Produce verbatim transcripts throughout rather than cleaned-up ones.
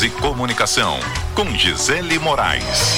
Voz e Comunicação, com Gisele Moraes.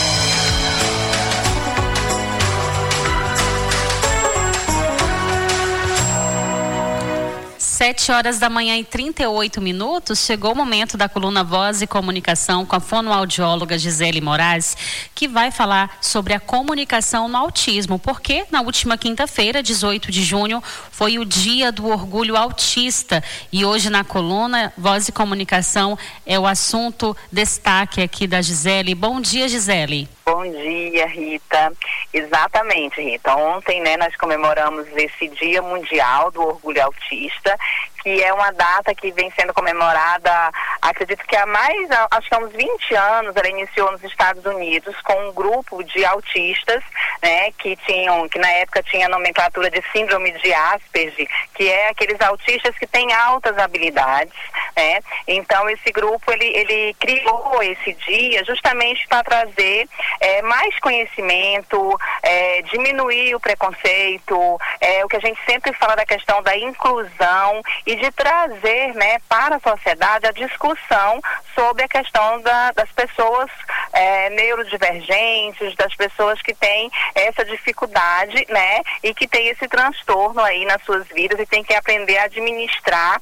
Sete horas da manhã e trinta e oito minutos, chegou o momento da coluna Voz e Comunicação com a fonoaudióloga Gisele Moraes, que vai falar sobre a comunicação no autismo, porque na última quinta-feira, dezoito de junho, foi o dia do orgulho autista, e hoje na coluna Voz e Comunicação é o assunto destaque aqui da Gisele. Bom dia, Gisele. Bom dia, Rita. Exatamente, Rita. Ontem, né, nós comemoramos esse Dia Mundial do Orgulho Autista, que é uma data que vem sendo comemorada, acredito que há mais, acho que há uns vinte anos. Ela iniciou nos Estados Unidos com um grupo de autistas, né, que tinham, que na época tinha a nomenclatura de síndrome de Asperger, que é aqueles autistas que têm altas habilidades, né? Então esse grupo, ele, ele criou esse dia justamente para trazer é, mais conhecimento, é, diminuir o preconceito, é, o que a gente sempre fala da questão da inclusão e de trazer, né, para a sociedade a discussão sobre a questão da, das pessoas é, neurodivergentes, das pessoas que têm essa dificuldade, né, e que tem esse transtorno aí nas suas vidas e tem que aprender a administrar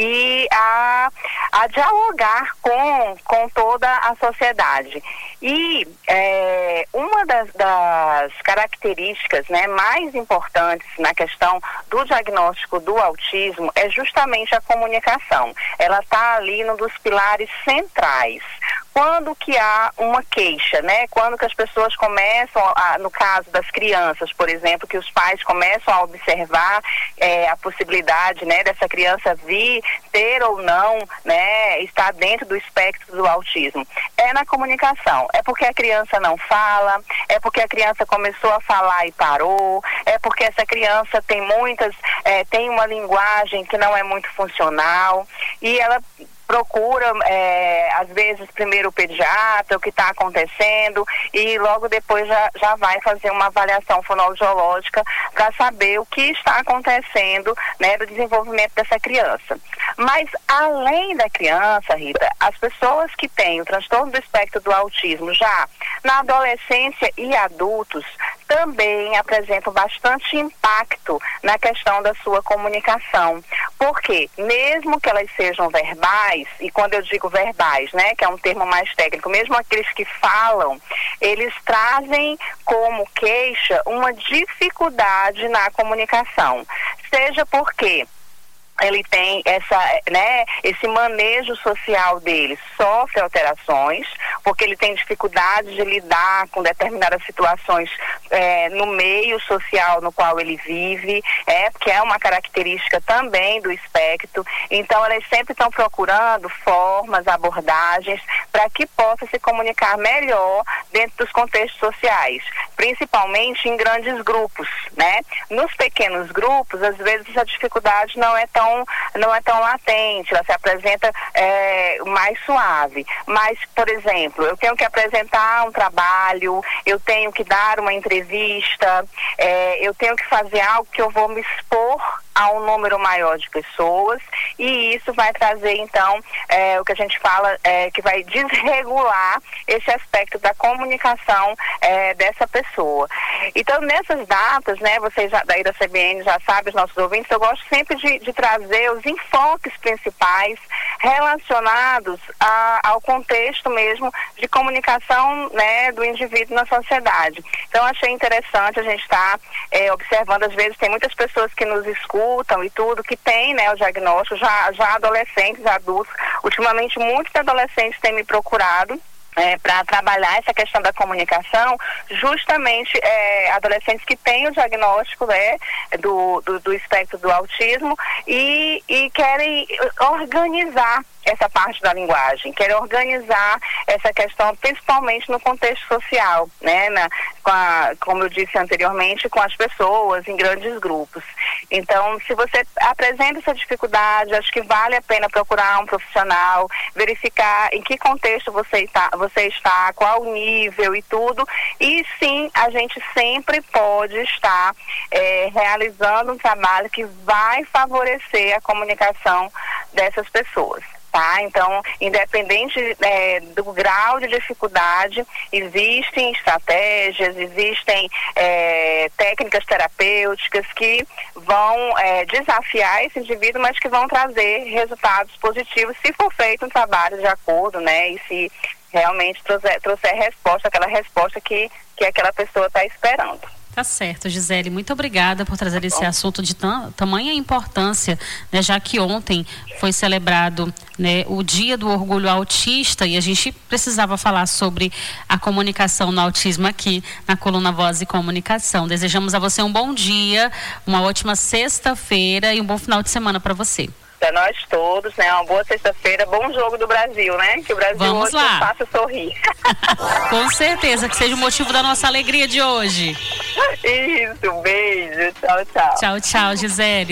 e a, a dialogar com, com toda a sociedade. E é, uma das, das características, né, mais importantes na questão do diagnóstico do autismo é justamente a comunicação. Ela está ali num dos pilares centrais. Quando que há uma queixa, né? Quando que as pessoas começam, a, no caso das crianças, por exemplo, que os pais começam a observar é, a possibilidade, né, dessa criança vir ter ou não, né, estar dentro do espectro do autismo, é na comunicação. É porque a criança não fala, é porque a criança começou a falar e parou, é porque essa criança tem muitas, é, tem uma linguagem que não é muito funcional e ela procura, é, às vezes, primeiro o pediatra, o que está acontecendo, e logo depois já, já vai fazer uma avaliação fonoaudiológica para saber o que está acontecendo, né, do desenvolvimento dessa criança. Mas, além da criança, Rita, as pessoas que têm o transtorno do espectro do autismo já na adolescência e adultos também apresentam bastante impacto na questão da sua comunicação. Porque, mesmo que elas sejam verbais, e quando eu digo verbais, né, que é um termo mais técnico, mesmo aqueles que falam, eles trazem como queixa uma dificuldade na comunicação. Seja porque ele tem essa, né, esse manejo social dele sofre alterações, porque ele tem dificuldade de lidar com determinadas situações é, no meio social no qual ele vive, é, que é uma característica também do espectro. Então, elas sempre estão procurando formas, abordagens, para que possa se comunicar melhor dentro dos contextos sociais, principalmente em grandes grupos, né? Nos pequenos grupos, às vezes a dificuldade não é tão não é tão latente, ela se apresenta é, mais suave. Mas, por exemplo, eu tenho que apresentar um trabalho, eu tenho que dar uma entrevista, é, eu tenho que fazer algo que eu vou me expor a um número maior de pessoas, e isso vai trazer, então, é, o que a gente fala, é, que vai desregular esse aspecto da comunicação é, dessa pessoa. Então, nessas datas, né, vocês já, daí da C B N já sabem, os nossos ouvintes, eu gosto sempre de, de trazer os enfoques principais relacionados a, ao contexto mesmo de comunicação, né, do indivíduo na sociedade. Então, achei interessante a gente estar tá, é, observando, às vezes tem muitas pessoas que nos escutam e tudo, que tem, né, o diagnóstico, já, já adolescentes, adultos. Ultimamente, muitos adolescentes têm me procurado É, para trabalhar essa questão da comunicação, justamente é, adolescentes que têm o diagnóstico, né, do, do, do espectro do autismo e, e querem organizar essa parte da linguagem, querem organizar essa questão principalmente no contexto social, né, na, com a, como eu disse anteriormente, com as pessoas em grandes grupos. Então, se você apresenta essa dificuldade, acho que vale a pena procurar um profissional, verificar em que contexto você está, você está, qual o nível e tudo, e sim, a gente sempre pode estar é, realizando um trabalho que vai favorecer a comunicação dessas pessoas. tá? Então, independente é, do grau de dificuldade, existem estratégias, existem é, técnicas terapêuticas que vão é, desafiar esse indivíduo, mas que vão trazer resultados positivos se for feito um trabalho de acordo, né? E se realmente trouxer, trouxer resposta, aquela resposta que, que aquela pessoa está esperando. Tá certo, Gisele, muito obrigada por trazer esse assunto de tam, tamanha importância, né, já que ontem foi celebrado, né, o Dia do Orgulho Autista e a gente precisava falar sobre a comunicação no autismo aqui na coluna Voz e Comunicação. Desejamos a você um bom dia, uma ótima sexta-feira e um bom final de semana para você. Para nós todos, né? Uma boa sexta-feira, bom jogo do Brasil, né? Que o Brasil Vamos hoje lá. faça sorrir. Com certeza, que seja o motivo da nossa alegria de hoje. Isso, beijo, tchau, tchau. Tchau, tchau, Gisele.